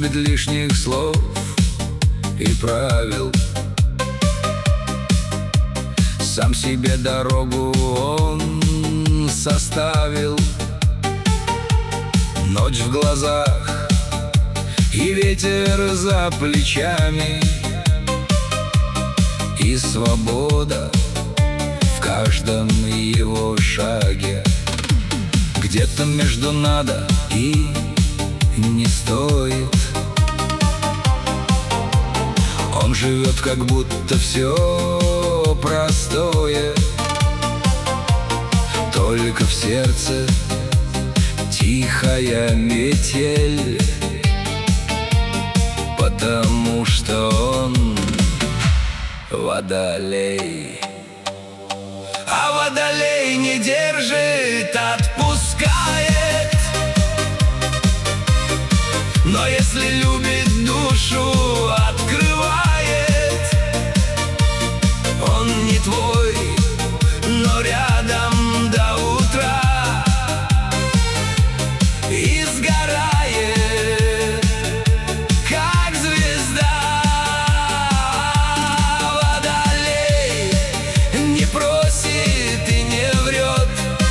будет лишних слов и правил. Сам себе дорогу он составил. Ночь в глазах и ветер за плечами, и свобода в каждом его шаге. Где-то между надо и не стоит. Он живет, как будто все простое, только в сердце тихая метель, потому что он водолей. А водолей не держит, отпускает. Но если любит, душу открывает. Он не твой, но рядом до утра и сгорает, как звезда. Водолей не просит и не врет.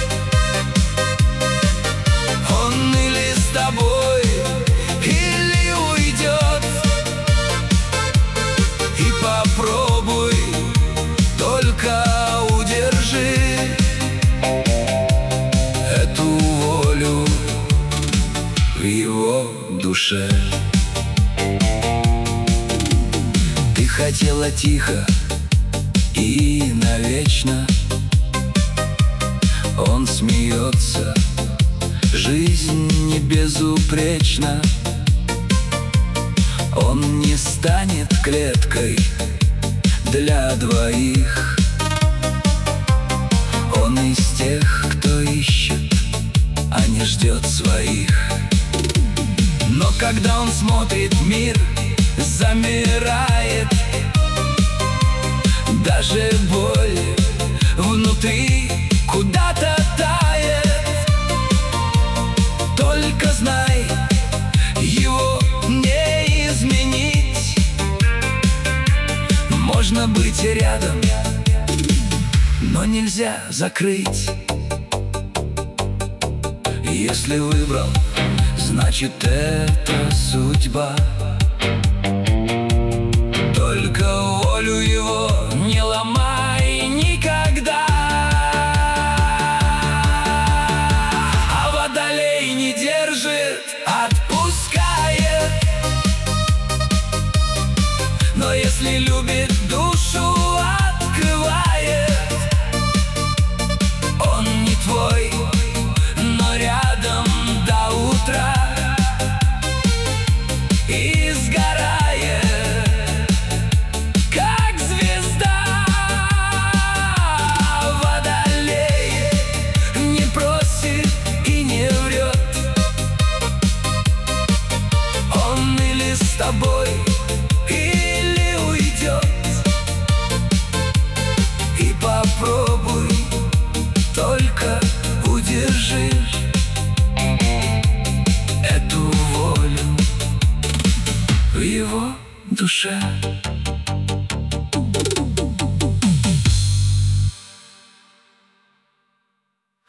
Он или с тобой, или уйдет. И попробуй, только удержи эту волю в его душе. Ты хотела тихо и навечно. Он смеется, жизнь не безупречна. Он не станет клеткой для двоих. Он из тех, кто ищет, а не ждет своих. Но когда он смотрит, мир замирает. Даже боль внутри куда-то тает. Только знай, его не изменить. Можно быть рядом, но нельзя закрыть. Если выбрал, значит это судьба. Только волю его не ломай никогда. А водолей не держит, отпускает. Но если любит, душу открывает. Он не твой, но рядом до утра и сгорает, как звезда. Водолей не просит и не врет. Он или с тобой, или уйдет. И попробуй, только удержи эту волю в его душе.